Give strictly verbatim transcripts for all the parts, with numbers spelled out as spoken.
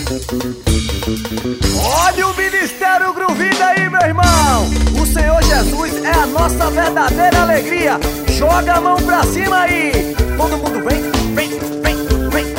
Olha o Ministério Groovida aí, meu irmão. O Senhor Jesus é a nossa verdadeira alegria. Joga a mão pra cima aí. Todo mundo vem, vem, vem, vem.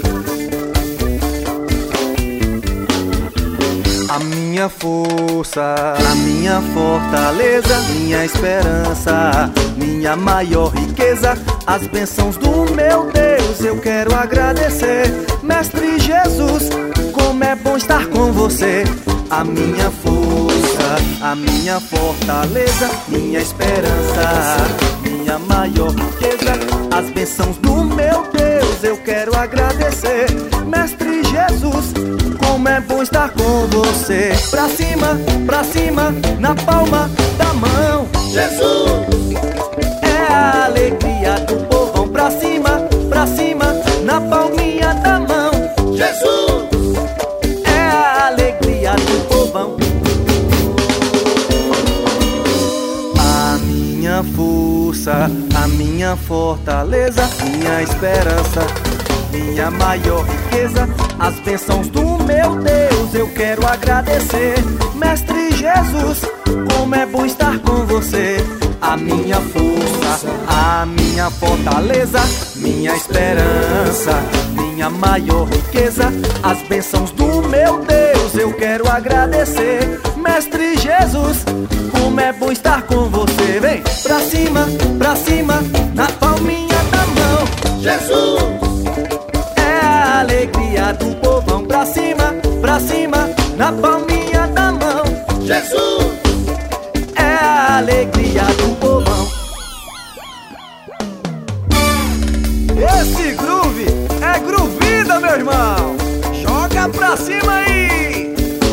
A minha força, a minha fortaleza, minha esperança, minha maior riqueza, as bênçãos do meu Deus eu quero agradecer. Mestre Jesus, como é bom estar com você. A minha força, a minha fortaleza, minha esperança, minha maior riqueza, as bênçãos do meu Deus eu quero agradecer. Mestre Jesus, como é bom estar com você. Pra cima, pra cima, na palma da mão. Jesus é a alegria do povão. Pra cima, pra cima, na palminha da mão. Jesus é a alegria do povão. A minha força, a minha fortaleza, minha esperança, minha maior riqueza, as bênçãos do meu Deus eu quero agradecer. Mestre Jesus, como é bom estar com você. A minha força, a minha fortaleza, minha esperança, minha maior riqueza, as bênçãos do meu Deus eu quero agradecer. Mestre Jesus, como é bom estar com você. Vem pra cima, pra cima, na palminha da mão. Jesus é a alegria do povão. Pra cima, pra cima, na palminha da mão. Jesus é a alegria do povão. Esse groove é groovida, meu irmão. Joga pra cima aí.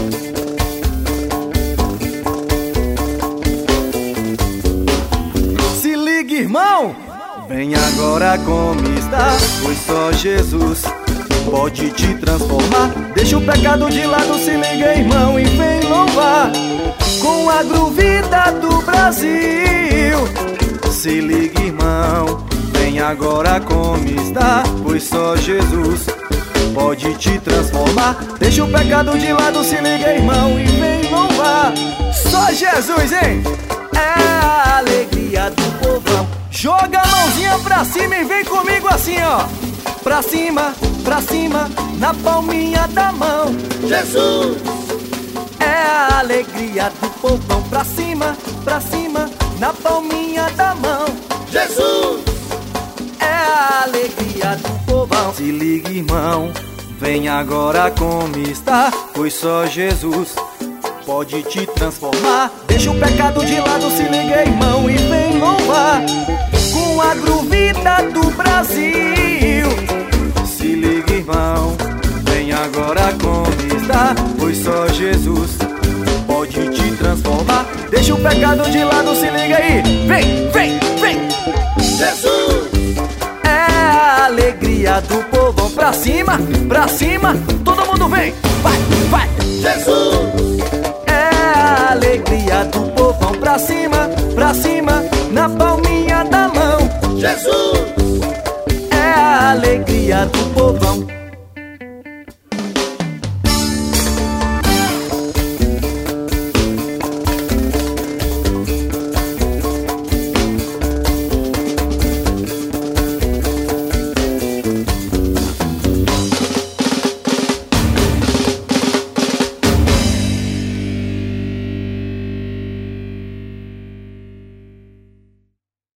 Se liga, irmão. Vem agora como está, pois só Jesus pode te transformar. Deixa o pecado de lado, se liga, irmão, e vem louvar com a groovida do Brasil. Se liga, irmão, vem agora como está, pois só Jesus pode te transformar. Deixa o pecado de lado, se liga, irmão, e vem louvar. Só Jesus, hein? É a alegria do povão. Joga a mãozinha pra cima e vem comigo assim, ó. Pra cima, pra cima, na palminha da mão. Jesus é a alegria do povão. Pra cima, pra cima, na palminha da mão. Jesus é a alegria do povão. Se liga, irmão, vem agora como está, pois só Jesus pode te transformar. Deixa o pecado de lado, se liga, irmão, e vem louvar com a groovida do Brasil. Se liga, irmão, vem agora como está, pois só Jesus pode te transformar. Deixa o pecado de lado, se liga aí. Vem, vem, vem. Jesus é a alegria do povão. Pra cima, pra cima, todo mundo vem. Vai, vai. Jesus é a alegria do povão. Pra cima, pra cima, na palminha da mão. Jesus